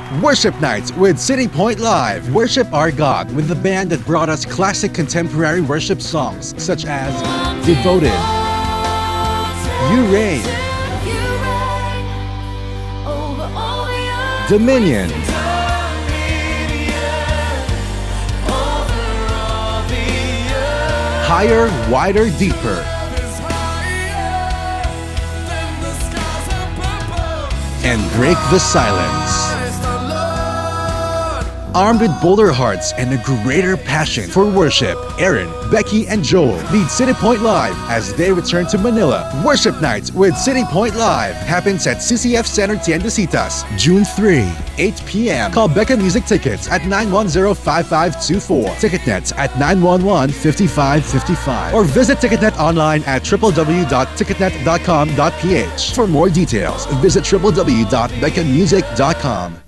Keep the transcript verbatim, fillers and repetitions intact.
Worship Nights with City Point Live. Worship our God with the band that brought us classic contemporary worship songs such as Devoted, You Reign, Dominion, Higher, Wider, Deeper, and Break the Silence. Armed with bolder hearts and a greater passion for worship, Aaron, Becky, and Joel lead City Point Live as they return to Manila. Worship Nights with City Point Live happens at C C F Center Tiendesitas, June third, eight p m Call Becca Music Tickets at nine one zero, five five two four, Ticketnet at nine one one, five five five five, or visit Ticketnet online at w w w dot ticketnet dot com dot p h. For more details, visit w w w dot becca music dot com.